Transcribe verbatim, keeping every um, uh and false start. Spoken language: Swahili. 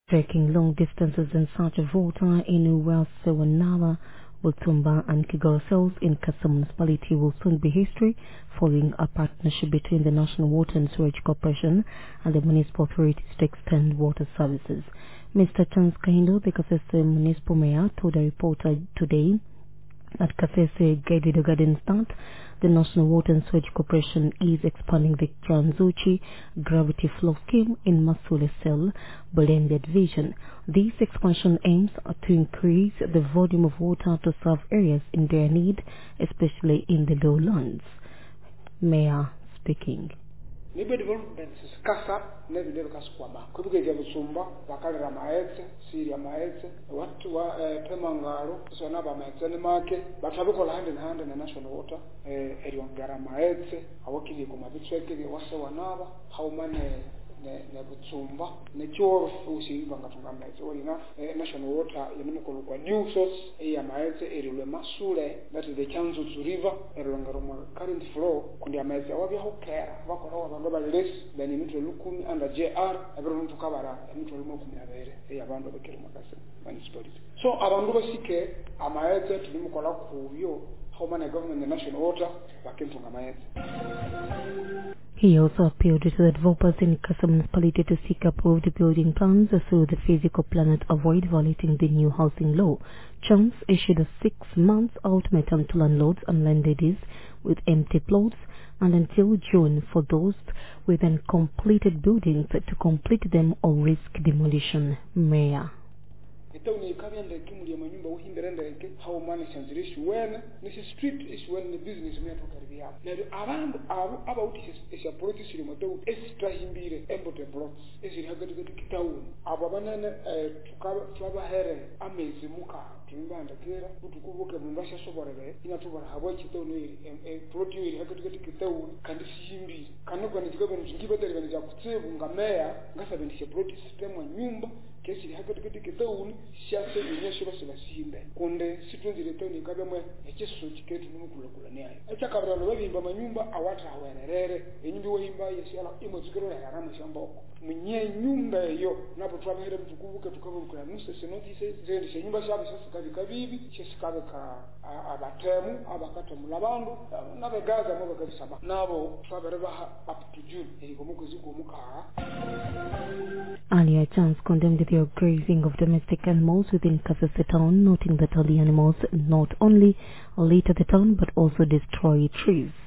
Trekking long distances in search of water in Welsewanala, Butumba and Kigorsels in Kasa municipality will soon be history following a partnership between the National Water and Sewage Corporation and the municipal authorities to extend water services. Mister Chance Kahindo, the Kasese municipal mayor, told a reporter today at Kasese Guided Garden Start, the National Water and Sewage Corporation is expanding the Tranzuchi Gravity Flow Scheme in Masule Cell, Blended Division. This expansion aims to increase the volume of water to serve areas in their need, especially in the lowlands. Mayor speaking. Nibe development kasa nebi nebi kasukwama kubuke ya Butumba bakale la maetse siri ya maetse watu wa eh, Pemangaro so naba maetse ni make batabukola hand in hand na National Water eh eriongera maetse awakili ku mabitsweke wase wanaba haumane ne ne Butumba ne choro usiba ngatunga maetse olina eh, National Water yenimukolo kwa new source ya maetse erilwe Masule that is the Chanzuzu River erilongero mu current flow kundi maetse awabya hokera bakora abantu less than imitwe lukumi under J R everyone to cover imitwe lukumi abere eyabantu bekere makase municipality so abantu basike amaetse tulimukola kuyo how many government the National Water bakentunga amaetse. He also appealed to the developers in Kasa municipality to seek approved building plans so the physical plan to avoid violating the new housing law. Chance issued a six-month ultimatum to landlords and landladies with empty plots and until June for those with uncompleted buildings to complete them or risk demolition. Mayor. Itauni kabyanda kimuli ya manyumba uhimberenda yake how management issue when this is street issue when the business me atokaribia na abantu abo about is a politics iri moto extra himbire embote blocks isi hagati gati kitawu abo banana tukaba here amezi muka tumbanda kera utukubuke mumbasha soborebe ina tubara habo kitauni plot iri hagati gati kitawu kandi sihimbi kanoko ni kigobe ngibateri banija kutsebu ngameya ngasabendishe plot system wa nyumba kesi hagati gati kitawu siase binyesho basibasinde kunde situnzire toni kabemwe ekiso kiketu n'umukulakula nayo acha kabra no babimba manyumba awata hawererere enyimbi wohimba yeshala imo zikero na harama shamboko munye nyumba yo napo twabahera mtukubuke tukabuka nuse senotise zende shenyumba shabe sasikabi kabibi shesikabe ka abatemu abakata mulabandu nabegaza mo bakabisaba nabo twabereba up to June eriko mukozi ko muka. Earlier, Chance condemned the grazing of domestic animals within Kasese town, noting that all the animals not only litter the town but also destroy trees.